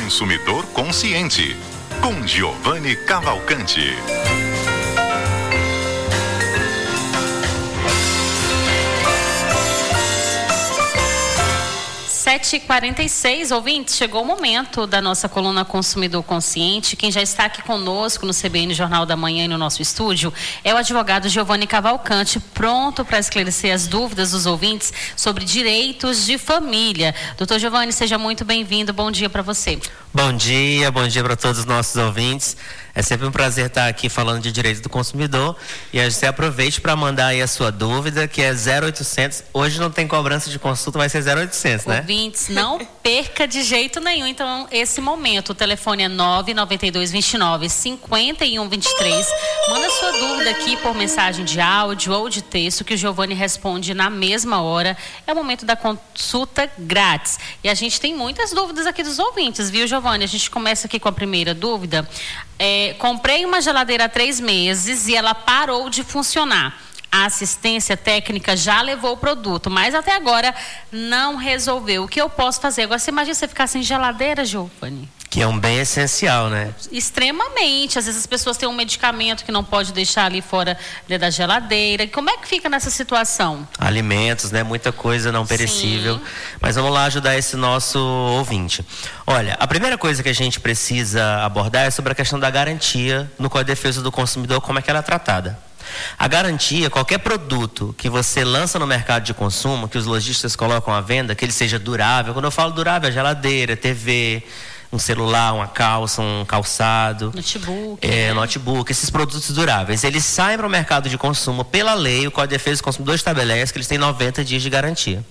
consumidor consciente, com Giovanni Cavalcante. 7h46, ouvintes, chegou o momento da nossa coluna Consumidor Consciente. Quem já está aqui conosco no CBN Jornal da Manhã e no nosso estúdio é o advogado Giovanni Cavalcante, pronto para esclarecer as dúvidas dos ouvintes sobre direitos de família. Doutor Giovanni, seja muito bem-vindo, bom dia para você. Bom dia para todos os nossos ouvintes. É sempre um prazer estar aqui falando de direitos do consumidor e você aproveite para mandar aí a sua dúvida, que é 0800. Hoje não tem cobrança de consulta, vai ser 0800, né? Ouvintes, não perca de jeito nenhum. Então, esse momento, o telefone é 99229-5123. Manda sua dúvida aqui por mensagem de áudio ou de texto, que o Giovanni responde na mesma hora. É o momento da consulta grátis. E a gente tem muitas dúvidas aqui dos ouvintes, viu, Giovanni? A gente começa aqui com a primeira dúvida. Comprei uma geladeira há 3 meses e ela parou de funcionar. A assistência técnica já levou o produto, mas até agora não resolveu. O que eu posso fazer? Agora, você imagina você ficar sem geladeira, Giovanni? Que é um bem essencial, né? Extremamente. Às vezes as pessoas têm um medicamento que não pode deixar ali fora da geladeira. Como é que fica nessa situação? Alimentos, né? Muita coisa não perecível. Sim. Mas vamos lá ajudar esse nosso ouvinte. Olha, a primeira coisa que a gente precisa abordar é sobre a questão da garantia no Código de Defesa do Consumidor, como é que ela é tratada. A garantia, qualquer produto que você lança no mercado de consumo, que os lojistas colocam à venda, que ele seja durável. Quando eu falo durável, é geladeira, TV, um celular, uma calça, um calçado, notebook, esses produtos duráveis, eles saem para o mercado de consumo pela lei. O Código de Defesa do Consumidor estabelece que eles têm 90 dias de garantia.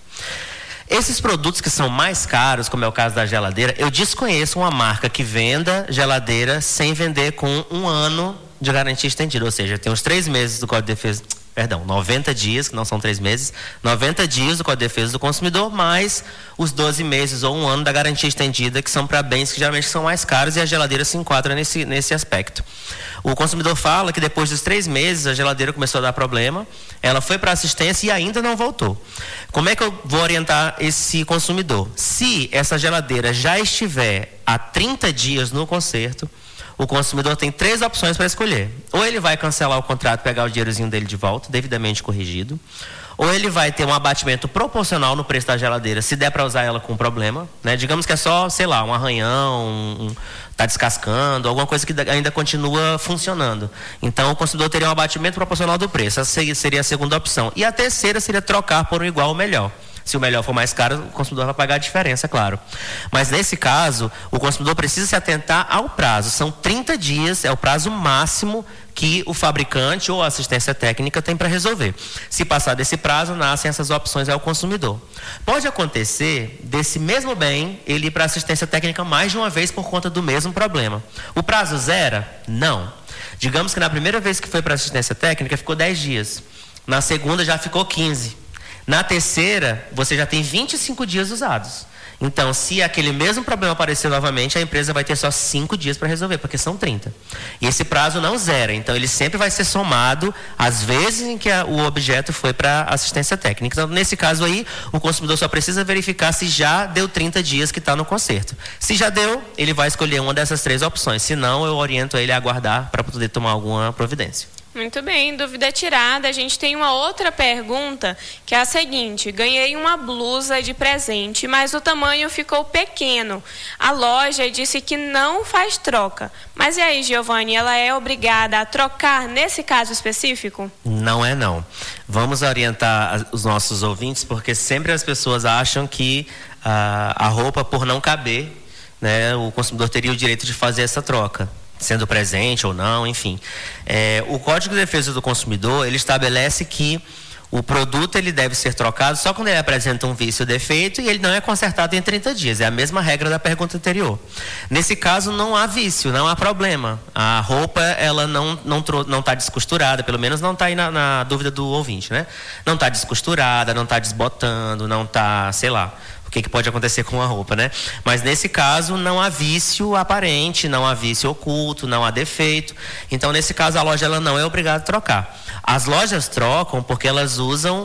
Esses produtos que são mais caros, como é o caso da geladeira, eu desconheço uma marca que venda geladeira sem vender com 1 ano de garantia estendida, ou seja, tem uns 3 meses do Código de Defesa, 90 dias, que não são 3 meses, 90 dias do Código de Defesa do Consumidor, mais os 12 meses ou 1 ano da garantia estendida, que são para bens que geralmente são mais caros, e a geladeira se enquadra nesse aspecto. O consumidor fala que depois dos 3 meses a geladeira começou a dar problema, ela foi para assistência e ainda não voltou. Como é que eu vou orientar esse consumidor? Se essa geladeira já estiver há 30 dias no conserto, o consumidor tem 3 opções para escolher. Ou ele vai cancelar o contrato, pegar o dinheirozinho dele de volta, devidamente corrigido. Ou ele vai ter um abatimento proporcional no preço da geladeira, se der para usar ela com problema, né? Digamos que é só, sei lá, um arranhão, tá descascando, alguma coisa que ainda continua funcionando. Então, o consumidor teria um abatimento proporcional do preço. Essa seria a segunda opção. E a terceira seria trocar por um igual ou melhor. Se o melhor for mais caro, o consumidor vai pagar a diferença, claro. Mas nesse caso, o consumidor precisa se atentar ao prazo. São 30 dias, é o prazo máximo que o fabricante ou a assistência técnica tem para resolver. Se passar desse prazo, nascem essas opções ao consumidor. Pode acontecer desse mesmo bem ele ir para a assistência técnica mais de uma vez por conta do mesmo problema. O prazo zera? Não. Digamos que na primeira vez que foi para a assistência técnica ficou 10 dias. Na segunda já ficou 15. Na terceira, você já tem 25 dias usados. Então, se aquele mesmo problema aparecer novamente, a empresa vai ter só 5 dias para resolver, porque são 30. E esse prazo não zera, então ele sempre vai ser somado às vezes em que o objeto foi para assistência técnica. Então, nesse caso aí, o consumidor só precisa verificar se já deu 30 dias que está no conserto. Se já deu, ele vai escolher uma dessas 3 opções. Se não, eu oriento ele a aguardar para poder tomar alguma providência. Muito bem, dúvida tirada. A gente tem uma outra pergunta, que é a seguinte: ganhei uma blusa de presente, mas o tamanho ficou pequeno. A loja disse que não faz troca. Mas e aí, Giovanni, ela é obrigada a trocar nesse caso específico? Não é não. Vamos orientar os nossos ouvintes, porque sempre as pessoas acham que a roupa, por não caber, né, o consumidor teria o direito de fazer essa troca, sendo presente ou não, enfim. O Código de Defesa do Consumidor, ele estabelece que o produto ele deve ser trocado só quando ele apresenta um vício ou defeito e ele não é consertado em 30 dias. É a mesma regra da pergunta anterior. Nesse caso, não há vício, não há problema. A roupa, ela não está descosturada, pelo menos não está aí na dúvida do ouvinte, né? Não está descosturada, não está desbotando, não está, sei lá, o que pode acontecer com a roupa, né? Mas nesse caso não há vício aparente, não há vício oculto, não há defeito. Então, nesse caso, a loja ela não é obrigada a trocar. As lojas trocam porque elas usam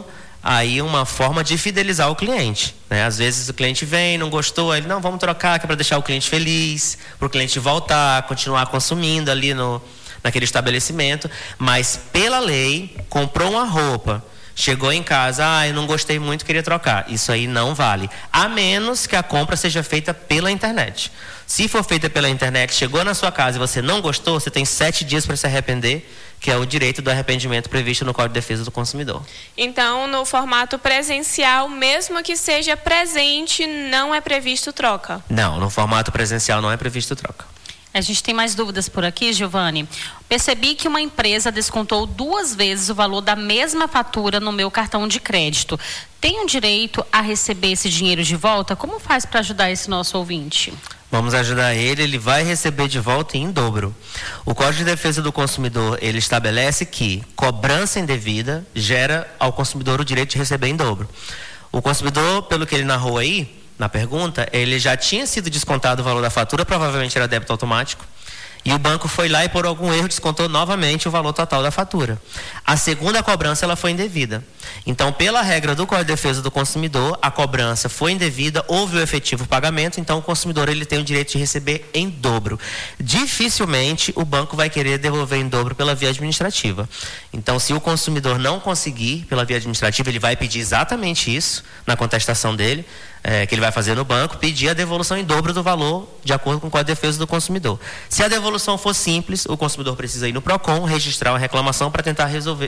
aí uma forma de fidelizar o cliente, né? Às vezes o cliente vem, não gostou, ele, não, vamos trocar, que é para deixar o cliente feliz, para o cliente voltar, continuar consumindo ali naquele estabelecimento. Mas pela lei, comprou uma roupa, chegou em casa, eu não gostei muito, queria trocar. Isso aí não vale, a menos que a compra seja feita pela internet. Se for feita pela internet, chegou na sua casa e você não gostou, você tem 7 dias para se arrepender, que é o direito do arrependimento previsto no Código de Defesa do Consumidor. Então, no formato presencial, mesmo que seja presente, não é previsto troca? Não, no formato presencial não é previsto troca. A gente tem mais dúvidas por aqui, Giovanni. Percebi que uma empresa descontou 2 vezes o valor da mesma fatura no meu cartão de crédito. Tenho direito a receber esse dinheiro de volta? Como faz para ajudar esse nosso ouvinte? Vamos ajudar ele vai receber de volta em dobro. O Código de Defesa do Consumidor, ele estabelece que cobrança indevida gera ao consumidor o direito de receber em dobro. O consumidor, pelo que ele narrou aí, na pergunta, ele já tinha sido descontado o valor da fatura, provavelmente era débito automático, e o banco foi lá e por algum erro descontou novamente o valor total da fatura. A segunda cobrança ela foi indevida. Então, pela regra do Código de Defesa do Consumidor, a cobrança foi indevida, houve o efetivo pagamento, então o consumidor ele tem o direito de receber em dobro. Dificilmente o banco vai querer devolver em dobro pela via administrativa. Então, se o consumidor não conseguir pela via administrativa, ele vai pedir exatamente isso na contestação dele, que ele vai fazer no banco, pedir a devolução em dobro do valor, de acordo com o Código de Defesa do Consumidor. Se a devolução for simples, o consumidor precisa ir no PROCON, registrar uma reclamação para tentar resolver,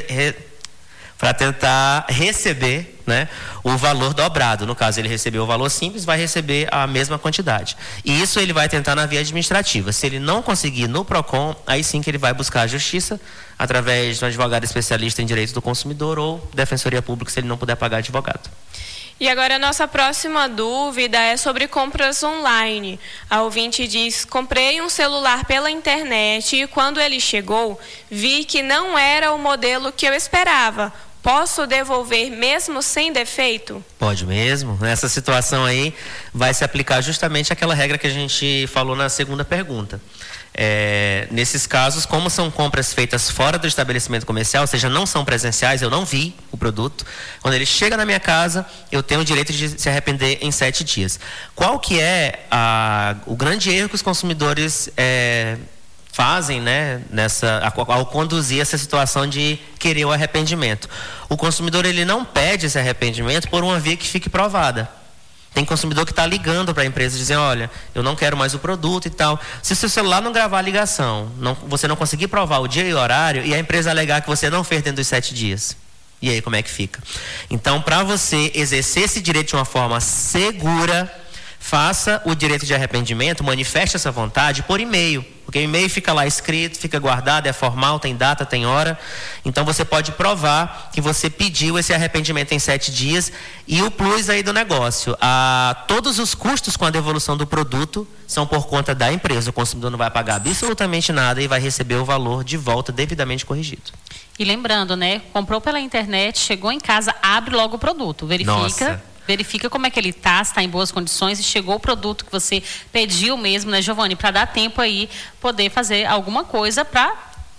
para tentar receber, né, o valor dobrado. No caso, ele recebeu o valor simples, vai receber a mesma quantidade. E isso ele vai tentar na via administrativa. Se ele não conseguir no PROCON, aí sim que ele vai buscar a justiça através de um advogado especialista em direito do consumidor ou defensoria pública, se ele não puder pagar advogado. E agora a nossa próxima dúvida é sobre compras online. A ouvinte diz: comprei um celular pela internet e quando ele chegou, vi que não era o modelo que eu esperava. Posso devolver mesmo sem defeito? Pode mesmo. Nessa situação aí vai se aplicar justamente aquela regra que a gente falou na segunda pergunta. Nesses casos, como são compras feitas fora do estabelecimento comercial, ou seja, não são presenciais, eu não vi o produto, quando ele chega na minha casa, eu tenho o direito de se arrepender em 7 dias. Qual que é o grande erro que os consumidores fazem, né, ao conduzir essa situação de querer o arrependimento? O consumidor ele não pede esse arrependimento por uma via que fique provada. Tem consumidor que está ligando para a empresa dizendo: olha, eu não quero mais o produto e tal. Se o seu celular não gravar a ligação, você não conseguir provar o dia e o horário, e a empresa alegar que você não fez dentro dos 7 dias, e aí como é que fica? Então, para você exercer esse direito de uma forma segura, faça o direito de arrependimento, manifeste essa vontade por e-mail, porque o e-mail fica lá escrito, fica guardado, é formal, tem data, tem hora. Então você pode provar que você pediu esse arrependimento em 7 dias. E o plus aí do negócio, todos os custos com a devolução do produto são por conta da empresa. O consumidor não vai pagar absolutamente nada e vai receber o valor de volta devidamente corrigido. E lembrando, né, comprou pela internet, chegou em casa, abre logo o produto, verifica. Nossa. Verifica como é que ele está, se está em boas condições e chegou o produto que você pediu mesmo, né, Giovanni? Para dar tempo aí, poder fazer alguma coisa para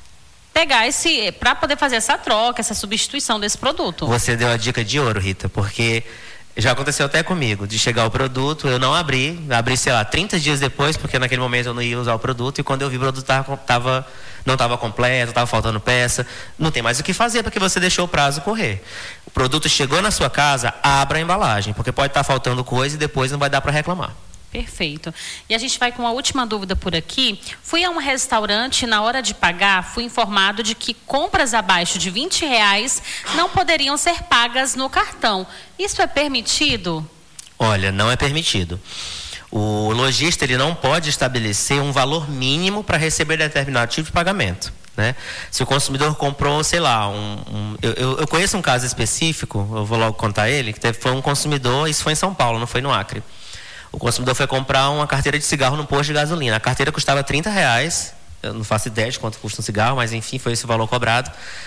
poder fazer essa troca, essa substituição desse produto. Você deu a dica de ouro, Rita, porque já aconteceu até comigo, de chegar o produto, eu não abri, sei lá, 30 dias depois, porque naquele momento eu não ia usar o produto, e quando eu vi o produto não estava completo, estava faltando peça, não tem mais o que fazer, porque você deixou o prazo correr. O produto chegou na sua casa, abra a embalagem, porque pode estar faltando coisa e depois não vai dar para reclamar. Perfeito. E a gente vai com a última dúvida por aqui. Fui a um restaurante e na hora de pagar, fui informado de que compras abaixo de R$20 não poderiam ser pagas no cartão. Isso é permitido? Olha, não é permitido. O lojista ele não pode estabelecer um valor mínimo para receber determinado tipo de pagamento, né? Se o consumidor comprou, sei lá, eu conheço um caso específico, eu vou logo contar ele, que foi um consumidor, isso foi em São Paulo, não foi no Acre. O consumidor foi comprar uma carteira de cigarro no posto de gasolina. A carteira custava R$30, eu não faço ideia de quanto custa um cigarro, mas enfim, foi esse o valor cobrado.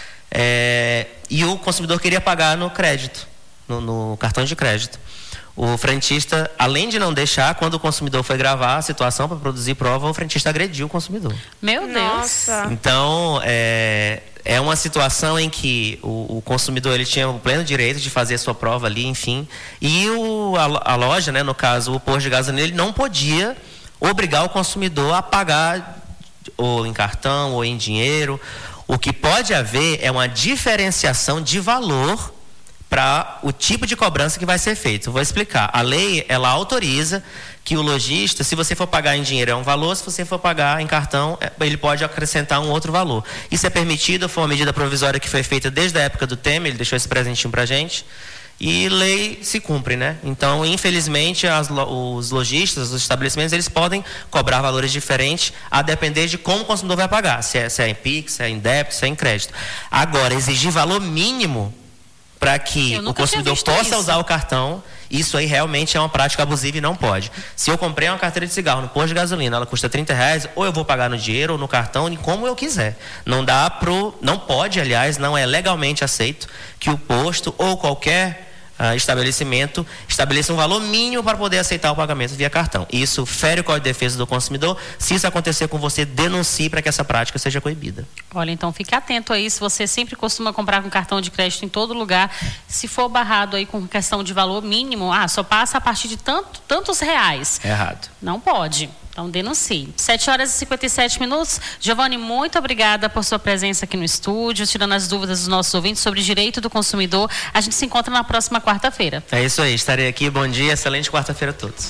E o consumidor queria pagar no crédito, no cartão de crédito. O frentista, além de não deixar, quando o consumidor foi gravar a situação para produzir prova, o frentista agrediu o consumidor. Meu Deus! Nossa. Então, é uma situação em que o consumidor ele tinha o pleno direito de fazer a sua prova ali, enfim, e a loja, né, no caso o posto de gasolina, ele não podia obrigar o consumidor a pagar ou em cartão ou em dinheiro. O que pode haver é uma diferenciação de valor para o tipo de cobrança que vai ser feito. Eu vou explicar. A lei, ela autoriza que o lojista, se você for pagar em dinheiro é um valor, se você for pagar em cartão, ele pode acrescentar um outro valor. Isso é permitido, foi uma medida provisória que foi feita desde a época do Temer, ele deixou esse presentinho para a gente. E lei se cumpre, né? Então, infelizmente, os lojistas, os estabelecimentos, eles podem cobrar valores diferentes a depender de como o consumidor vai pagar. Se é em Pix, se é em débito, se é em crédito. Agora, exigir valor mínimo para que o consumidor possa usar o cartão, isso aí realmente é uma prática abusiva e não pode. Se eu comprei uma carteira de cigarro no posto de gasolina, ela custa R$30, ou eu vou pagar no dinheiro ou no cartão, como eu quiser. Não pode, aliás, não é legalmente aceito que o posto ou qualquer estabelecimento estabeleça um valor mínimo para poder aceitar o pagamento via cartão. Isso fere o Código de Defesa do Consumidor. Se isso acontecer com você, denuncie para que essa prática seja coibida. Olha, então fique atento aí, se você sempre costuma comprar com cartão de crédito em todo lugar, se for barrado aí com questão de valor mínimo, só passa a partir de tantos reais. É errado. Não pode. Então, denuncie. 7h57. Giovani, muito obrigada por sua presença aqui no estúdio, tirando as dúvidas dos nossos ouvintes sobre direito do consumidor. A gente se encontra na próxima quarta-feira. É isso aí, estarei aqui. Bom dia, excelente quarta-feira a todos.